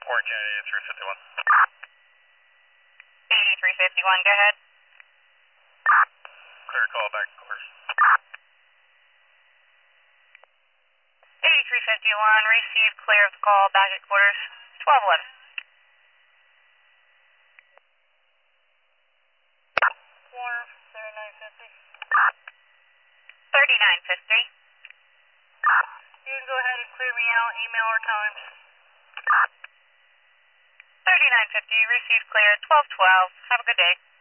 Report Unit 8351. 8351, go ahead. Clear call back, of course. 8351, receive clear of the call back at quarters. 1211. Corner 3950. 3950. You can go ahead and clear me out, email or times. 3950, receive clear, 1212. Have a good day.